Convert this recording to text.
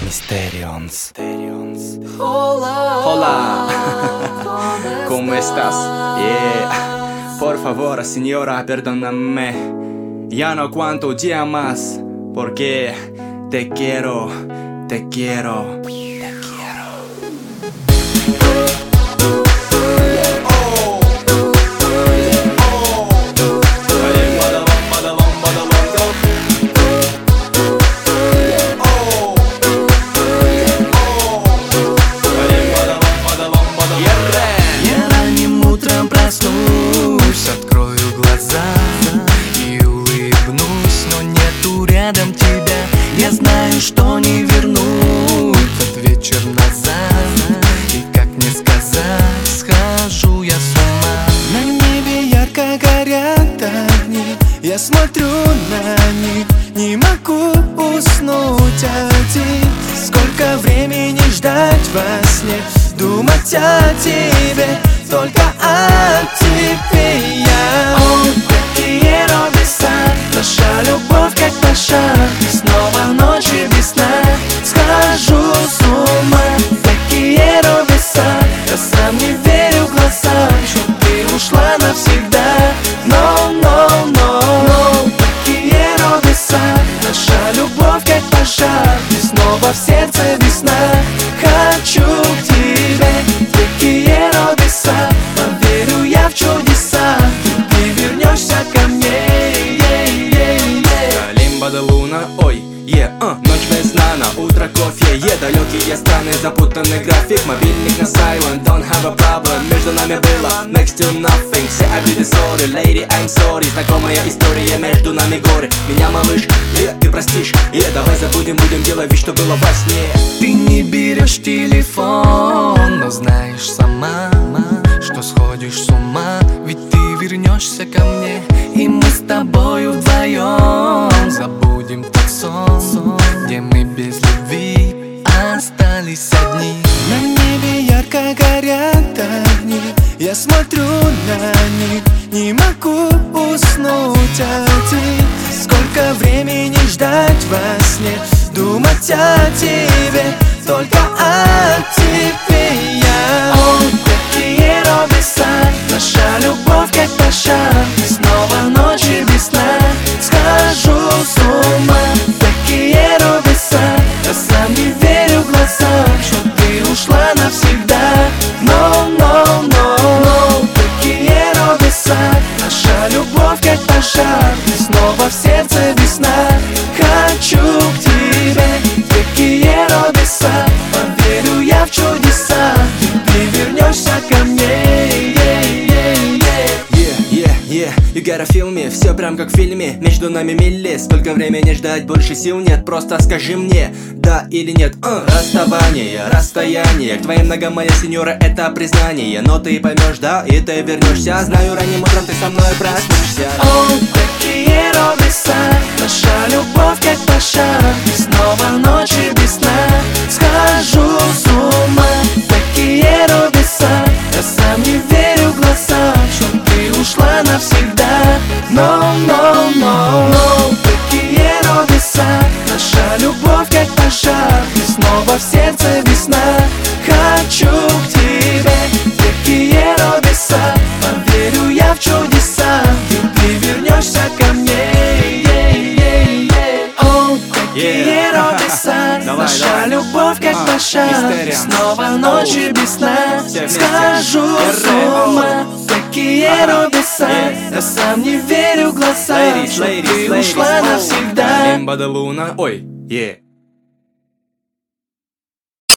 Mysterions. Hola, ¿cómo estás? Yeah. Por favor, señora, perdóname. Ya no aguanto un día más, porque te quiero, te quiero, te quiero. Я ранним утром проснусь, открою глаза и улыбнусь, но нету рядом тебя. Я знаю, что не вернуть тот вечер назад. И как мне сказать, схожу я с ума. На небе ярко горят огни, я смотрю на них, не могу уснуть один. Сколько времени ждать во сне, думать о тебе, только о тебе я. О, какие небеса, наша любовь как пожар, и снова ночи без сна, схожу с ума. Какие небеса, я сам не верю глазам, что ты ушла навсегда. No, no, no, no. Какие небеса, наша любовь как пожар, и снова в сердце весна. Хочу к тебе, какие небеса, поверю я в чудеса, ты вернешься ко мне. Лимба де луна, ой, ночь без сна, на утро кофе, далекие страны, запутанный график, мобильник на silent, don't have a problem. Между нами было next to nothing, все обиды ссоры, lady I'm sorry. Знакомая история, между нами горы. Меня, малыш, ты простишь, давай забудем, будем делать вид, что было во сне. Ты не берешь телефон, но знаешь сама, что сходишь с ума, ведь ты вернешься ко мне, и мы с тобою вдвоем забудем тот сон, где мы без любви остались одни. На небе ярко горят огни, я смотрю на них, не могу уснуть один. Сколько времени ждать во сне, думать о тебе, только о тебе я. О, какие небеса, наша любовь как пожар, и снова ночи без сна, схожу с ума. Какие небеса, я сам не верю глазам, что ты ушла навсегда. No, no, no, no. Какие небеса, наша любовь как пожар, и снова в сердце весна. Хочу к тебе, какие небеса, поверю я в чудеса, ты вернешься ко мне. You gotta feel me, все прям как в фильме. Между нами мили, сколько времени ждать, больше сил нет. Просто скажи мне, да или нет. Расставание, расстояние, к твоим ногам, моя сеньора, это признание. Но ты поймешь, да, и ты вернешься. Знаю, ранним утром ты со мной проснешься. О, какие небеса, наша любовь как пожар, и снова ночи без сна, схожу с ума. Какие небеса, я сам не верю глазам, что ты ушла навсегда. No, no, no, no. Какие небеса, наша любовь как пожар, и снова в сердце весна. Хочу к тебе, какие небеса, поверю я в чудеса, ты вернешься ко мне. О, какие небеса, наша любовь как пожар, и снова ночи без сна, схожу с ума. Какие небеса, я сам не верю глазам, что ты ушла навсегда. Лимба де луна, ой,